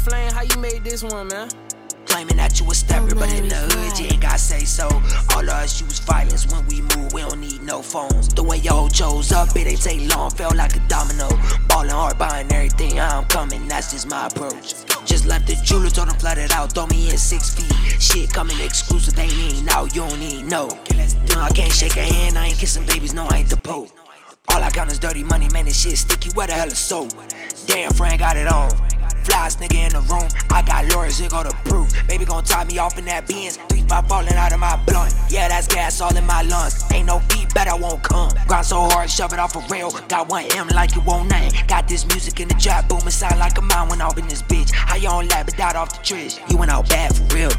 Flame, how you made this one, man? Claiming that you a stepper, but in the hood you ain't gotta say so. All of us use violence when we move, we don't need no phones. The way y'all chose up, it ain't take long, felt like a domino. Ballin' hard, buying everything, I'm coming, that's just my approach. Just left the jeweler, told him flood it out, throw me in 6 feet. Shit coming exclusive, they ain't out, you don't even know. No, I can't shake a hand, I ain't kissing babies, no, I ain't the Pope. All I count is dirty money, man, this shit sticky, where the hell is soap? Damn, friend got it on. Flyest nigga in the room, I got lawyers, here go to proof. Baby gon' tie me off in that Benz, 3-5 falling out of my blunt. Yeah, that's gas all in my lungs. Ain't no beat, bet I won't come. Grind so hard, shove it off a rail. Got 1M like you won't name. Got this music in the trap, booming, sound like a mine went off in this bitch. How you on lap, but died off the trish? You went out bad for real.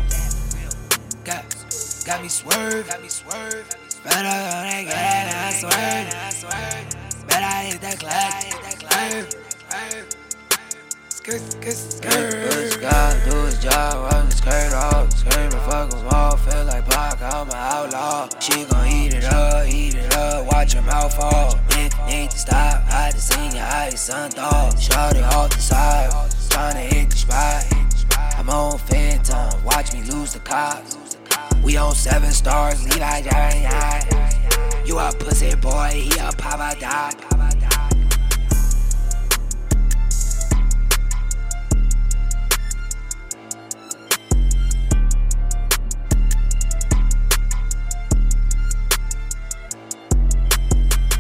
Got me swerve. But I got that, I swerve. Bet I hit that clutch. Skirt. God do his job, run the skirt off. Screaming, fuck him all, feel like Pac, I'm an outlaw. She gon' eat it up, watch her mouth fall. Need to stop, I just seen your eyes, sun thaw. Shorty off the side, tryna hit the spot. I'm on Phantom, watch me lose the cops. We on 7 stars, Levi, you a pussy boy, he a Papa Doc.